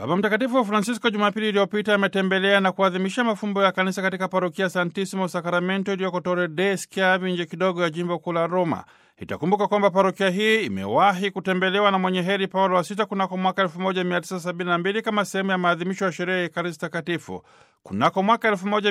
Baba Mtakatifu Francisco Jumapili iliyopita ametembelea na kuadhimisha mafumbo ya kanisa katika parokia Santissimo Sacramento iliyoko Torre de Schiavi nje kidogo ya jimbo kuu la Roma. Itakumbuka kwamba parokia hii imewahi kutembelewa na mwenye heri Paulo wa Sita kunako mwaka 1972 kama sehemu ya maadhimisho ya sherehe ya Ekaristi Takatifu. Kunako mwaka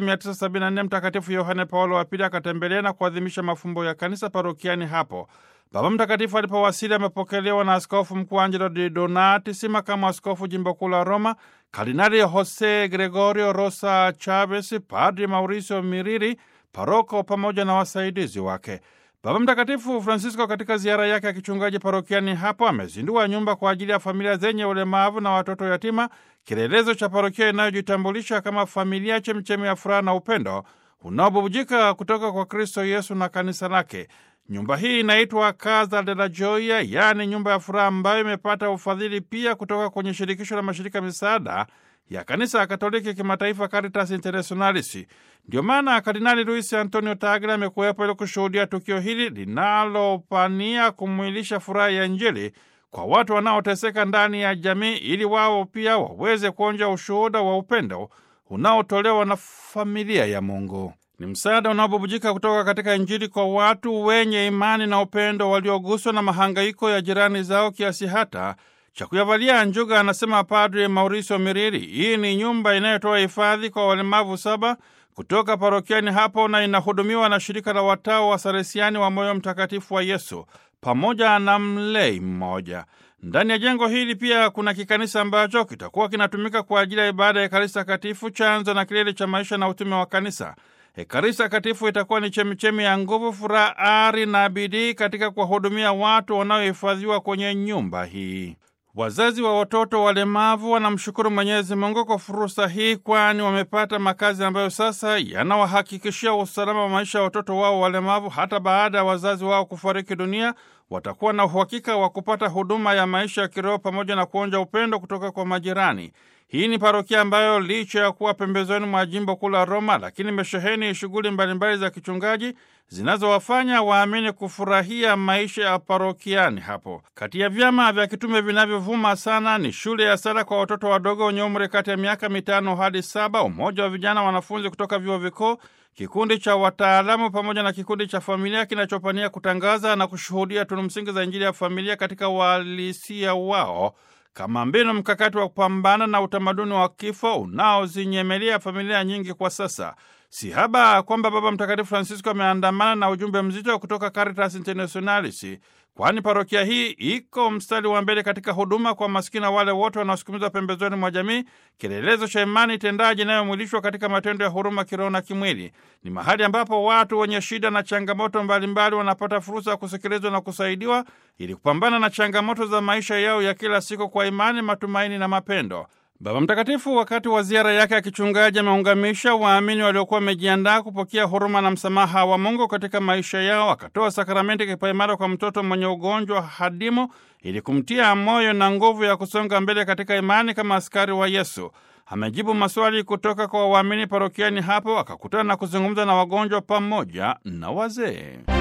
1974 Mtakatifu Yohane Paulo wa Pili akatembelea na kuadhimisha mafumbo ya kanisa parokiani hapo. Baba Mtakatifu alipowasili amepokelewa na Askofu Mkuu Angelo Di Donatis, makamu askofu jimbo kuu la Roma, Kardinali Jose Gregorio Rosa Chavez, Padri Mauricio Miriri, paroko pamoja na wasaidizi wake. Baba Mtakatifu Francisco katika ziara yake ya kichungaji parokiani hapo amezindua nyumba kwa ajili ya familia zenye ulemavu na watoto yatima, kielelezo cha parokia inayojitambulisha kama familia chemchemi ya furaha na upendo unaobubujika kutoka kwa Kristo Yesu na kanisa lake. Nyumba hii inaitwa Casa de la Gioia, yaani nyumba ya furaha, ambayo imepata ufadhili pia kutoka kwenye shirikisho la mashirika misaada ya kanisa ya Katoliki kimataifa, Caritas Internationalis. Ndio maana Kardinali Luis Antonio Tagle amekuwepo ili kushuhudia tukio hili linalopania kumwilisha furaha ya Injili kwa watu wanaoteseka ndani ya jamii, ili wao pia waweze kuonja ushuhuda wa upendo unaotolewa na familia ya Mungu. Ni msaada unaobubujika kutoka katika Injili kwa watu wenye imani na upendo walioguswa na mahangaiko ya jirani zao kiasi hata cha kuyavalia njuga, anasema Padre Mauricio Miriri. Hii ni nyumba inayotoa hifadhi kwa walemavu 7 kutoka parokiani hapo na inahudumiwa na shirika la watao wa Salesiani wa Moyo Mtakatifu wa Yesu pamoja na mlei mmoja. Ndani ya jengo hili pia kuna kikanisa ambacho kitakuwa kinatumika kwa ajili ya ibada ya Ekaristi Takatifu, chanzo na kilele cha maisha na utume wa kanisa. Ekaristi Takatifu itakuwa ni chemichemi ya nguvu, furaha, ari na bidii katika kuwahudumia watu wanaohifadhiwa kwenye nyumba hii. Wazazi wa watoto walemavu wanamshukuru Mwenyezi Mungu kwa fursa hii, kwani wamepata makazi ambayo sasa yanawahakikishia usalama wa maisha ya watoto wao walemavu. Hata baada ya wazazi wao kufariki dunia, watakuwa na uhakika wa kupata huduma ya maisha ya kiroho pamoja na kuonja upendo kutoka kwa majirani. Hii ni parokia ambayo licha ya kuwa pembezoni mwa jimbo kuu la Roma, lakini imesheheni shughuli mbalimbali za kichungaji zinazowafanya waamini kufurahia maisha ya parokiani hapo. Kati ya vyama vya kitume vinavyovuma sana ni shule ya sala kwa watoto wadogo wenye umri kati ya miaka 5 hadi 7, umoja wa vijana wanafunzi kutoka vyuo vikuu, kikundi cha wataalamu pamoja na kikundi cha familia kinachopania kutangaza na kushuhudia tunu msingi za Injili ya familia katika uhalisia wao kama mbinu mkakati wa kupambana na utamaduni wa kifo unaozinyemelea familia nyingi kwa sasa. Si haba kwamba Baba Mtakatifu Francisco ameandamana na ujumbe mzito kutoka Caritas Internationalis, kwani parokia hii iko mstari wa mbele katika huduma kwa maskini na wale wote wanaosukumizwa pembezoni mwa jamii, kielelezo cha imani tendaji inayomwilishwa katika matendo ya huruma kiroho na kimwili. Ni mahali ambapo watu wenye shida na changamoto mbalimbali wanapata fursa ya kusikilizwa na kusaidiwa ili kupambana na changamoto za maisha yao ya kila siku kwa imani, matumaini na mapendo. Baba Mtakatifu wakati wa ziara yake ya kichungaji ameungamisha waamini waliokuwa wamejiandaa kupokea huruma na msamaha wa Mungu katika maisha yao. Akatoa sakramenti kipaimara kwa mtoto mwenye ugonjwa hadimu ili kumtia moyo na nguvu ya kusonga mbele katika imani kama askari wa Yesu. Amejibu maswali kutoka kwa waamini parokiani hapo, akakutana na kuzungumza na wagonjwa pamoja na wazee.